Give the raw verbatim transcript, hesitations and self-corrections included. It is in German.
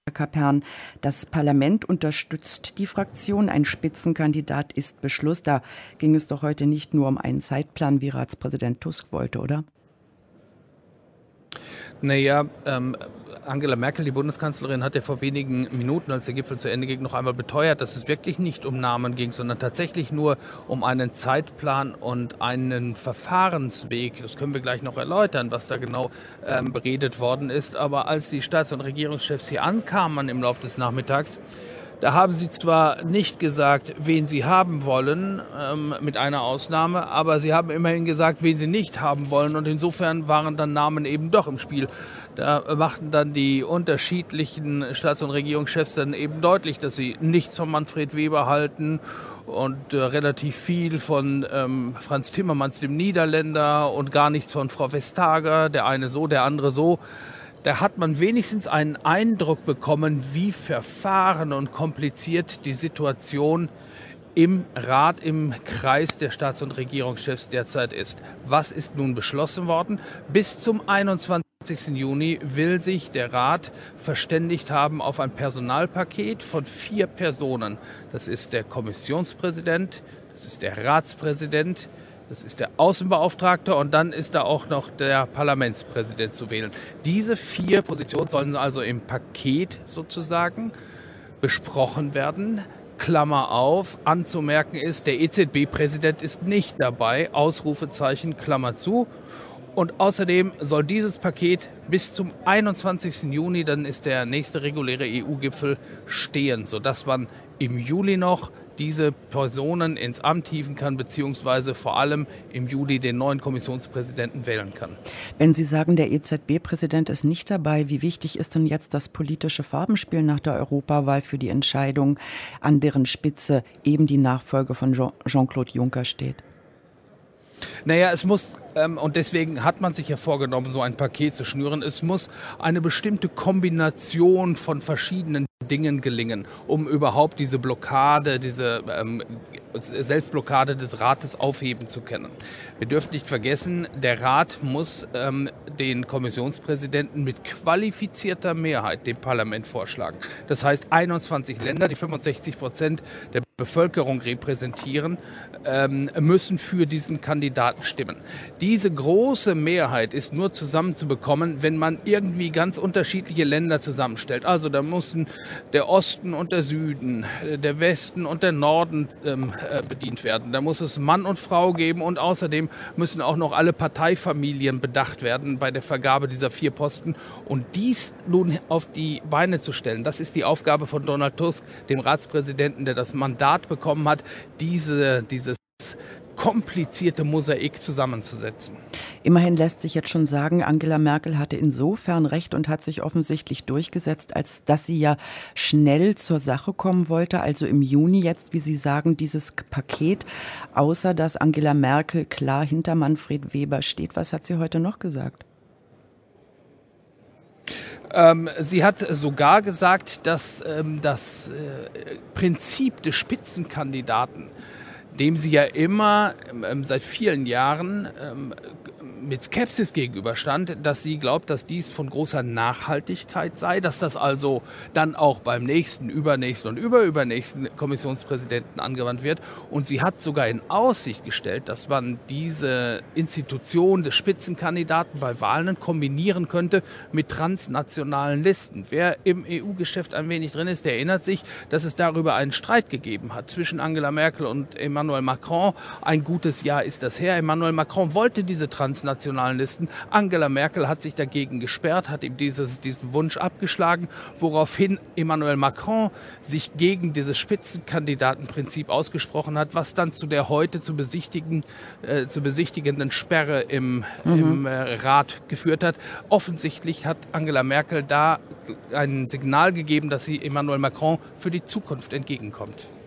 Kapern. Das Parlament unterstützt die Fraktion. Ein Spitzenkandidat ist Beschluss. Da ging es doch heute nicht nur um einen Zeitplan, wie Ratspräsident Tusk wollte, oder? Naja, ähm, Angela Merkel, die Bundeskanzlerin, hat ja vor wenigen Minuten, als der Gipfel zu Ende ging, noch einmal beteuert, dass es wirklich nicht um Namen ging, sondern tatsächlich nur um einen Zeitplan und einen Verfahrensweg. Das können wir gleich noch erläutern, was da genau ähm, beredet worden ist. Aber als die Staats- und Regierungschefs hier ankamen im Laufe des Nachmittags, da haben sie zwar nicht gesagt, wen sie haben wollen, ähm, mit einer Ausnahme, aber sie haben immerhin gesagt, wen sie nicht haben wollen. Und insofern waren dann Namen eben doch im Spiel. Da machten dann die unterschiedlichen Staats- und Regierungschefs dann eben deutlich, dass sie nichts von Manfred Weber halten und äh, relativ viel von ähm, Franz Timmermans, dem Niederländer, und gar nichts von Frau Vestager, der eine so, der andere so. Da hat man wenigstens einen Eindruck bekommen, wie verfahren und kompliziert die Situation im Rat, im Kreis der Staats- und Regierungschefs derzeit ist. Was ist nun beschlossen worden? Bis zum einundzwanzigsten Juni will sich der Rat verständigt haben auf ein Personalpaket von vier Personen. Das ist der Kommissionspräsident, das ist der Ratspräsident, das ist der Außenbeauftragte und dann ist da auch noch der Parlamentspräsident zu wählen. Diese vier Positionen sollen also im Paket sozusagen besprochen werden. Klammer auf, anzumerken ist, der E Z B-Präsident ist nicht dabei, Ausrufezeichen, Klammer zu. Und außerdem soll dieses Paket bis zum einundzwanzigsten Juni, dann ist der nächste reguläre E U-Gipfel, stehen, sodass man im Juli noch diese Personen ins Amt hieven kann, beziehungsweise vor allem im Juli den neuen Kommissionspräsidenten wählen kann. Wenn Sie sagen, der E Z B-Präsident ist nicht dabei, wie wichtig ist denn jetzt das politische Farbenspiel nach der Europawahl für die Entscheidung, an deren Spitze eben die Nachfolge von Jean- Jean-Claude Juncker steht? Naja, es muss, ähm, und deswegen hat man sich ja vorgenommen, so ein Paket zu schnüren, es muss eine bestimmte Kombination von verschiedenen Dingen gelingen, um überhaupt diese Blockade, diese ähm, Selbstblockade des Rates aufheben zu können. Wir dürfen nicht vergessen, der Rat muss ähm, den Kommissionspräsidenten mit qualifizierter Mehrheit dem Parlament vorschlagen. Das heißt, einundzwanzig Länder, die fünfundsechzig Prozent der Bevölkerung repräsentieren, ähm, müssen für diesen Kandidaten stimmen. Diese große Mehrheit ist nur zusammenzubekommen, wenn man irgendwie ganz unterschiedliche Länder zusammenstellt. Also da müssen der Osten und der Süden, der Westen und der Norden ähm, äh, bedient werden. Da muss es Mann und Frau geben und außerdem müssen auch noch alle Parteifamilien bedacht werden bei der Vergabe dieser vier Posten. Und dies nun auf die Beine zu stellen, das ist die Aufgabe von Donald Tusk, dem Ratspräsidenten, der das Mandat bekommen hat, diese, dieses komplizierte Mosaik zusammenzusetzen. Immerhin lässt sich jetzt schon sagen, Angela Merkel hatte insofern recht und hat sich offensichtlich durchgesetzt, als dass sie ja schnell zur Sache kommen wollte, also im Juni jetzt, wie Sie sagen, dieses Paket, außer dass Angela Merkel klar hinter Manfred Weber steht. Was hat sie heute noch gesagt? Ähm, sie hat sogar gesagt, dass ähm, das äh, Prinzip des Spitzenkandidaten, dem sie ja immer ähm, seit vielen Jahren ähm, mit Skepsis gegenüberstand, dass sie glaubt, dass dies von großer Nachhaltigkeit sei, dass das also dann auch beim nächsten, übernächsten und überübernächsten Kommissionspräsidenten angewandt wird. Und sie hat sogar in Aussicht gestellt, dass man diese Institution des Spitzenkandidaten bei Wahlen kombinieren könnte mit transnationalen Listen. Wer im E U-Geschäft ein wenig drin ist, der erinnert sich, dass es darüber einen Streit gegeben hat zwischen Angela Merkel und Emmanuel Macron. Ein gutes Jahr ist das her. Emmanuel Macron wollte diese transnationalen Listen. Angela Merkel hat sich dagegen gesperrt, hat ihm dieses, diesen Wunsch abgeschlagen, woraufhin Emmanuel Macron sich gegen dieses Spitzenkandidatenprinzip ausgesprochen hat, was dann zu der heute zu besichtigen, äh, zu besichtigenden Sperre im, mhm. im äh, Rat geführt hat. Offensichtlich hat Angela Merkel da ein Signal gegeben, dass sie Emmanuel Macron für die Zukunft entgegenkommt.